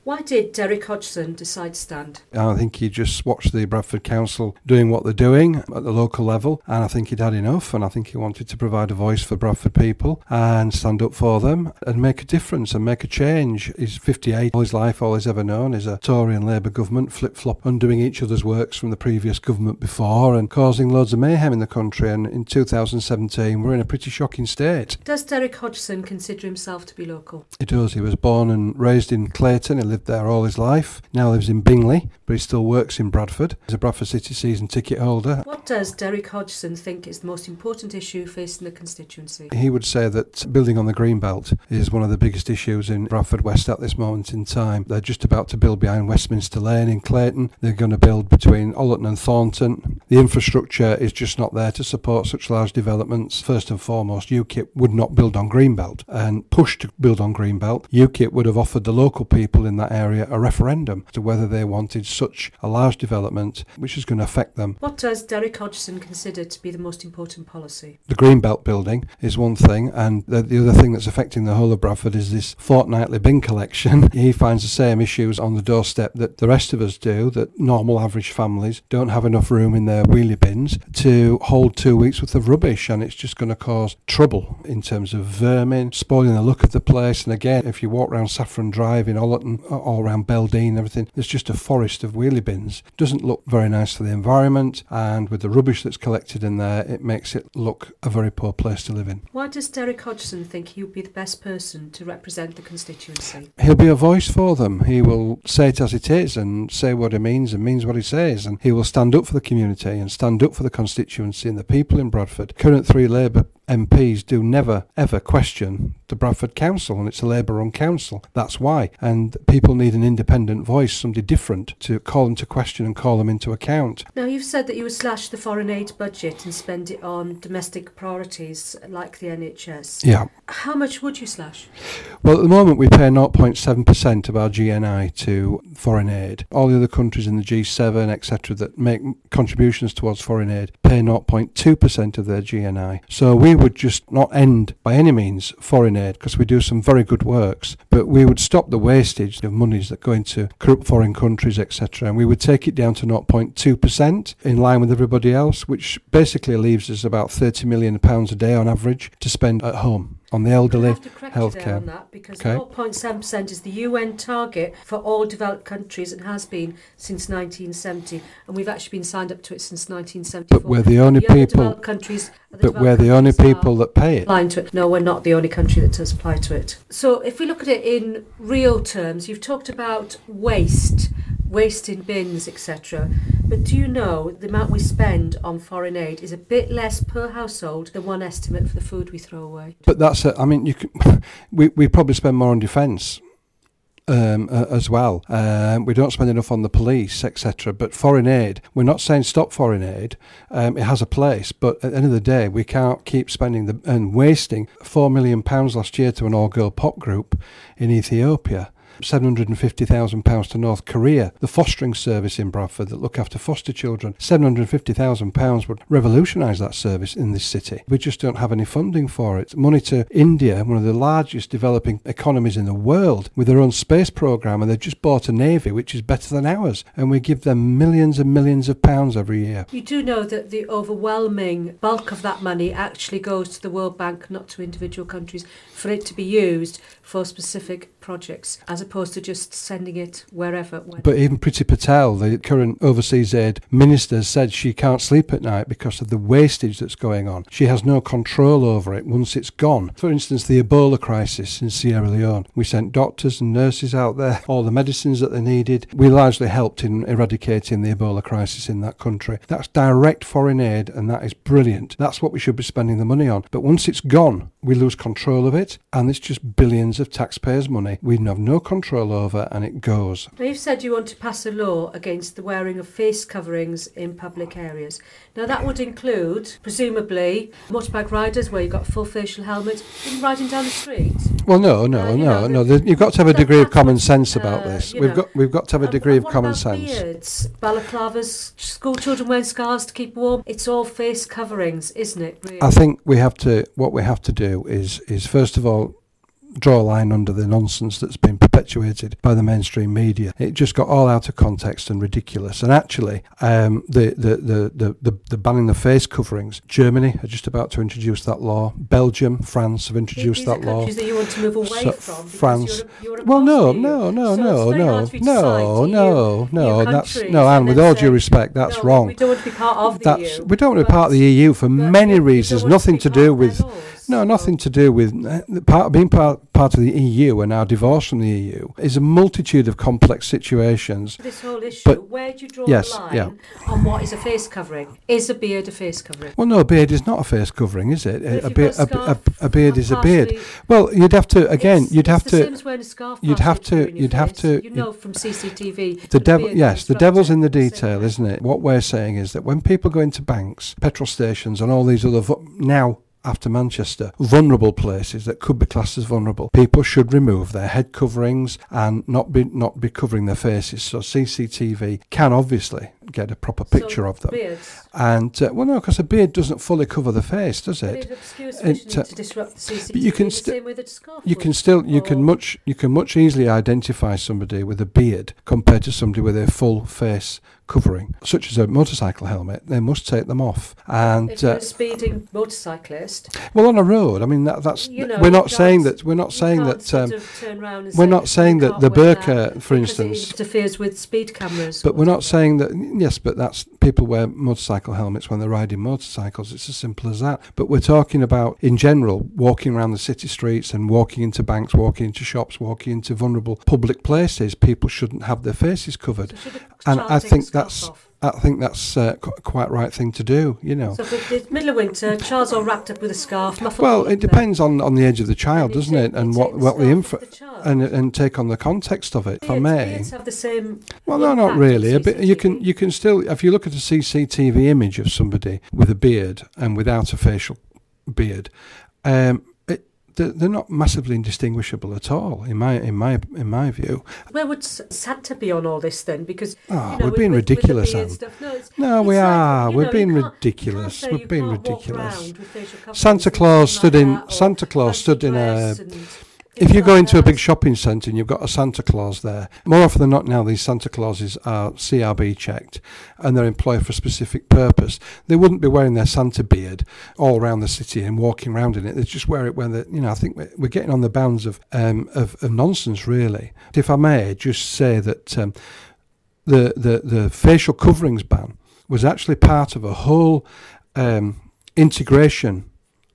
Why did Derek Hodgson decide to stand? I think he just watched the Bradford Council doing what they're doing at the local level, and I think he'd had enough, and I think he wanted to provide a voice for Bradford people and stand up for them and make a difference and make a change. He's 58. All his life, all he's ever known is a Tory and Labour government flip-flop, undoing each other's works from the previous government before and causing loads of mayhem in the country. And in 2017, we're in a pretty shocking state. Does Derek Hodgson consider himself to be local? He does. He was born and raised in Clayton. He lived there all his life. Now lives in Bingley, but he still works in Bradford. He's a Bradford City season ticket holder. What does Derek Hodgson think is the most important issue facing the constituency? He would say that building on the Greenbelt is one of the biggest issues in Bradford West at this moment in time. They're just about to build behind Westminster Lane in Clayton. They're going to build between Ollerton and Thornton. The infrastructure is just not there to support such large developments. First and foremost, UKIP would not build on Greenbelt, and pushed to build on Greenbelt. UKIP would have offered the local people in that area a referendum to whether they wanted such a large development which is going to affect them. What does Derek Hodgson consider to be the most important policy? The Greenbelt building is one thing, and the other thing that's affecting the whole of Bradford is this fortnightly bin collection. He finds the same issues on the doorstep that the rest of us do, that normal average families don't have enough room in their wheelie bins to hold 2 weeks worth of rubbish, and it's just going to cause trouble in terms of vermin, spoiling the look of the place. And again, if you walk around Saffron Drive in Ollerton, all around Beldean and everything, there's just a forest of wheelie bins. Doesn't look very nice for the environment, and with the rubbish that's collected in there, it makes it look a very poor place to live in. Why does Derek Hodgson think he would be the best person to represent the constituency? He'll be a voice for them. He will say it as it is and say what he means and means what he says, and he will stand up for the community and stand up for the constituency and the people in Bradford. Current 3 Labour MPs do never ever question the Bradford Council, and it's a Labour-run council. That's why. And people need an independent voice, somebody different, to call them to question and call them into account. Now, you've said that you would slash the foreign aid budget and spend it on domestic priorities like the NHS. Yeah. How much would you slash? Well, at the moment we pay 0.7% of our GNI to foreign aid. All the other countries in the G7, etc., that make contributions towards foreign aid pay 0.2% of their GNI. So we would just not end by any means foreign aid, because we do some very good works, but we would stop the wastage of monies that go into corrupt foreign countries, etc., and we would take it down to 0.2% in line with everybody else, which basically leaves us about £30 million a day on average to spend at home on the elderly, healthcare. On that, because 0.7% is the UN target for all developed countries and has been since 1970, and we've actually been signed up to it since 1974. But we're the only people. We're the only people that pay it. Applying to it. No, we're not the only country that does apply to it. So, if we look at it in real terms, you've talked about waste in bins, etc. But do you know the amount we spend on foreign aid is a bit less per household than one estimate for the food we throw away? But that's it. I mean, we probably spend more on defence as well. We don't spend enough on the police, etc. But foreign aid, we're not saying stop foreign aid. It has a place, but at the end of the day, we can't keep spending and wasting £4 million last year to an all-girl pop group in Ethiopia. £750,000 to North Korea, the fostering service in Bradford that look after foster children. £750,000 would revolutionise that service in this city. We just don't have any funding for it. Money to India, one of the largest developing economies in the world, with their own space programme, and they've just bought a navy which is better than ours, and we give them millions and millions of pounds every year. You do know that the overwhelming bulk of that money actually goes to the World Bank, not to individual countries, for it to be used for specific projects, as opposed to just sending it wherever. But even Priti Patel, the current overseas aid minister, said she can't sleep at night because of the wastage that's going on. She has no control over it once it's gone. For instance, the Ebola crisis in Sierra Leone. We sent doctors and nurses out there, all the medicines that they needed. We largely helped in eradicating the Ebola crisis in that country. That's direct foreign aid, and that is brilliant. That's what we should be spending the money on. But once it's gone, we lose control of it, and it's just billions of taxpayers' money we have no control over, and it goes. Now, you've said you want to pass a law against the wearing of face coverings in public areas. Now, that would include, presumably, motorbike riders where you've got a full facial helmet, even riding down the street. Well, no. You've got to have a degree of common sense about this. We've got to have a degree of common sense. Beards, balaclavas, school children wearing scarves to keep warm. It's all face coverings, isn't it? Really? I think what we have to do is first of all, draw a line under the nonsense that's been perpetuated by the mainstream media. It just got all out of context and ridiculous. And actually, the banning the face coverings, Germany are just about to introduce that law. Belgium, France have introduced that law. These are countries that you want to move away from. France. You're Well, no. Anne, with all due respect, that's wrong. We don't want to be part of the EU. We don't want to be part of the EU for many reasons. Nothing to do with. No, nothing to do with being part of the EU and our divorce from the EU is a multitude of complex situations. This whole issue, where do you draw the line yeah. on what is a face covering? Is a beard a face covering? Well, no, a beard is not a face covering, is it? A beard is a partially, beard. Well, you'd have to again. You'd have the to. same as wearing a scarf. You'd have to. You know from CCTV. The devil. Yes, the devil's in the detail, isn't it? What we're saying is that when people go into banks, petrol stations, and all these other now. After Manchester, vulnerable places that could be classed as vulnerable, people should remove their head coverings and not be covering their faces. So CCTV can obviously get a proper picture of them. Beards. And no, because a beard doesn't fully cover the face, does it? It obscures vision to disrupt the CCTV. But you can the same way that a scarf you can much easily identify somebody with a beard compared to somebody with a full face covering, such as a motorcycle helmet. They must take them off. And if you're a speeding motorcyclist, well, on a road, I mean that's we're not saying that the burqa, for instance, it interferes with speed cameras. But we're not saying that. Yes, but that's people wear motorcycle helmets when they're riding motorcycles. It's as simple as that. But we're talking about, in general, walking around the city streets and walking into banks, walking into shops, walking into vulnerable public places. People shouldn't have their faces covered, and I think that's quite right thing to do. So if it's middle of winter, child's all wrapped up with a scarf. Well, it depends on the age of the child, doesn't it? And what the and take on the context of it. If I may. Beards have the same. Well, no, not really. You can still, if you look at a CCTV image of somebody with a beard and without a facial beard, they're not massively indistinguishable at all, in my view. Where would Santa be on all this then? Because we're being ridiculous, Anne. We are. We're being ridiculous. We're being ridiculous. Santa Claus stood in a. If you go into a big shopping centre and you've got a Santa Claus there, more often than not now these Santa Clauses are CRB checked and they're employed for a specific purpose. They wouldn't be wearing their Santa beard all around the city and walking around in it. They just wear it when I think we're getting on the bounds of nonsense, really. If I may just say that the facial coverings ban was actually part of a whole integration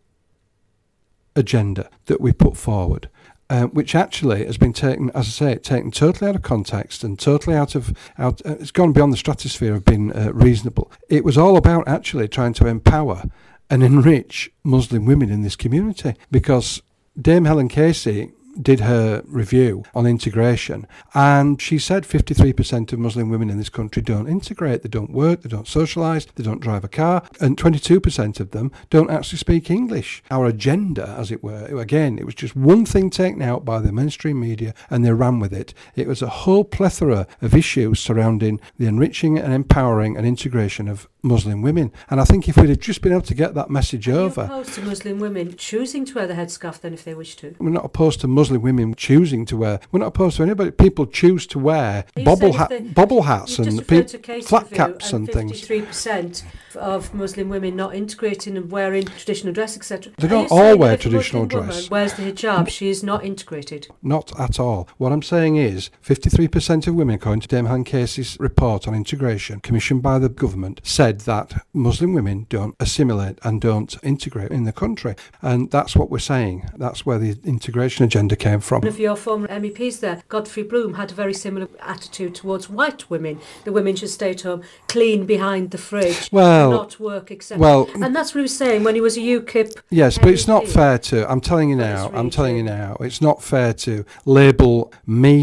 agenda that we put forward. Which actually has been taken, as I say, taken totally out of context and totally out. It's gone beyond the stratosphere of being reasonable. It was all about actually trying to empower and enrich Muslim women in this community, because Dame Helen Casey did her review on integration, and she said 53% of Muslim women in this country don't integrate, they don't work, they don't socialise, they don't drive a car, and 22% of them don't actually speak English. Our agenda, as it were, again, it was just one thing taken out by the mainstream media and they ran with it. It was a whole plethora of issues surrounding the enriching and empowering and integration of Muslim women. And I think if we'd have just been able to get that message over. Are you opposed to Muslim women choosing to wear the headscarf then if they wish to? We're not opposed to Muslim women choosing to wear. We're not opposed to anybody. People choose to wear bobble hats and flat caps and things. 53% of Muslim women not integrating and wearing traditional dress, etc. They don't all wear traditional dress. Wears the hijab, she is not integrated. Not at all. What I'm saying is 53% of women, according to Dame Helen Casey's report on integration commissioned by the government, said that Muslim women don't assimilate and don't integrate in the country. And that's what we're saying. That's where the integration agenda came from. One of your former MEPs there, Godfrey Bloom, had a very similar attitude towards white women. The women should stay at home, clean behind the fridge, not work, etc. And that's what he was saying when he was a UKIP. Yes, but it's not fair to, I'm telling you now, it's not fair to label me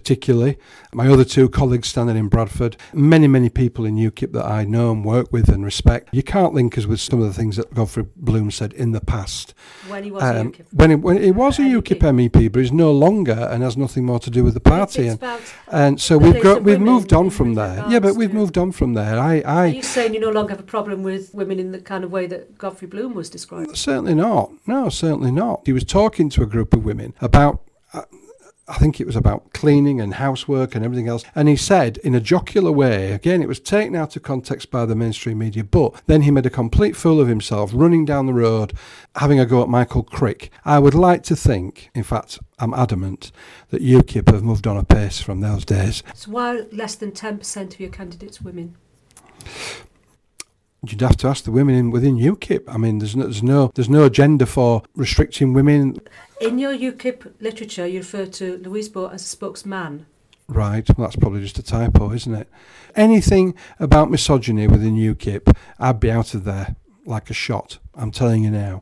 particularly. My other two colleagues standing in Bradford, many people in UKIP that I know and work with and respect. You can't link us with some of the things that Godfrey Bloom said in the past. When he was a UKIP. When he was a UKIP MEP, but he's no longer and has nothing more to do with the party. And so we've moved on from there. Yeah, but we've moved on from there. Are you saying you no longer have a problem with women in the kind of way that Godfrey Bloom was described? Certainly not. No, certainly not. He was talking to a group of women about, I think it was about cleaning and housework and everything else. And he said in a jocular way, again, it was taken out of context by the mainstream media, but then he made a complete fool of himself, running down the road, having a go at Michael Crick. I would like to think, in fact, I'm adamant, that UKIP have moved on a pace from those days. So why are less than 10% of your candidates women? You'd have to ask the women within UKIP. I mean, there's no agenda for restricting women. In your UKIP literature, you refer to Louise Boat as a spokesman. Right, well, that's probably just a typo, isn't it? Anything about misogyny within UKIP, I'd be out of there like a shot. I'm telling you now.